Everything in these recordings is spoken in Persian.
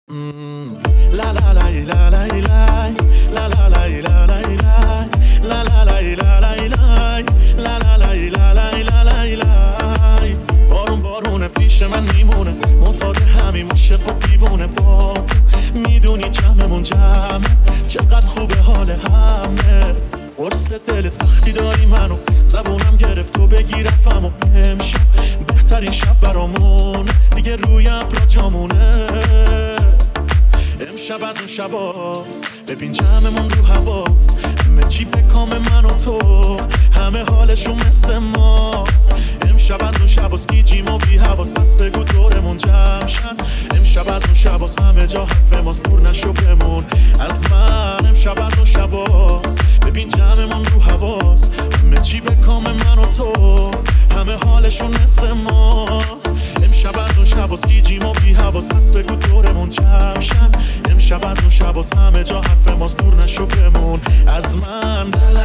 La la la la la la la la la la la la la la la la la. بارون بارونه پیش من میمونه معتاد همین عاشق و دیوونه با میدونی جمعمون جمعه چقدر خوبه حال همه قرص دلت وقتی داری منو زبونم گرفت و بگی رفم و امشب بهترین شب برامون دیگه روی ابرا جامونه امشب از اون شباست ببین جمعمون رو حواس همه چی به کام من و تو همه حالشون مثل ماست امشب از اون شباست گیجیم و بی حواس پس بگو دورمون جمع شن امشب از اون شباست همه جا حرف ماست دور نشو بمون از من امشب از اون شباست ببین جمعمون رو حواس همه چی به کام من و تو همه حالشون مثل ماست امشب از اون شباست گیجیم و بی حواس پس بگو دورمون جمع شن امشب از اون شباست همه جا حرف ماست دور نشو بمون از من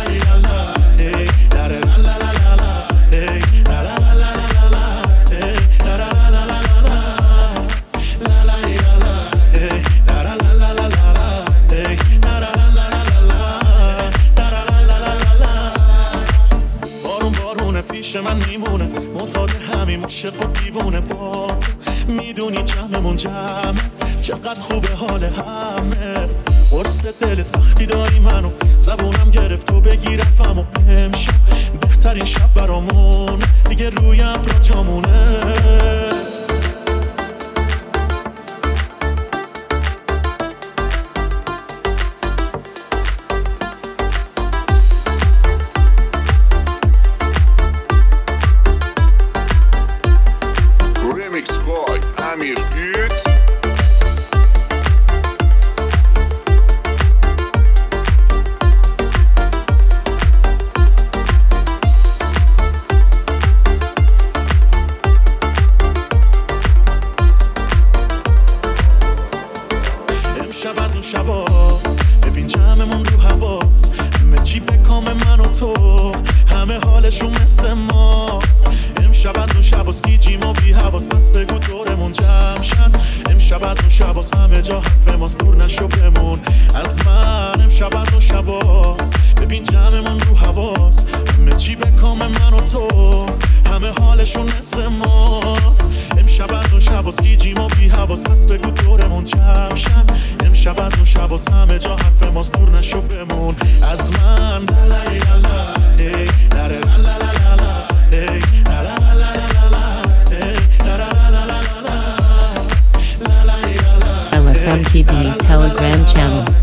پیش من میمونه معتاد همین عاشق و دیوونه با میدونی جمعمون جمعه چقدر خوبه حال همه قرص دلت وقتی داری منو زبونم گرفت و بگی رفم و امشب بهترین شب برامون دیگه روی ابرا جامونه Amir Güt امشب از اون شباست ببین جمعمون رو حواس همه چی به کام من و تو همه حالشون مثل ماست امشب از اون شباست گیجیم و بی حواس پس بگو دورمون جمع شن امشب از اون شباست همه جا حرف ماست دور نشو بمون از من امشب از اون شباست ببین جمعمون رو حواس همه چی به کام من و تو همه حالشون مثل ماست امشب از اون شباست گیجیم و بی حواس پس بگو دورمون جمع شن امشب از اون شباست همه جا حرف ماست دور نشو بمون از من LFM TV Telegram channel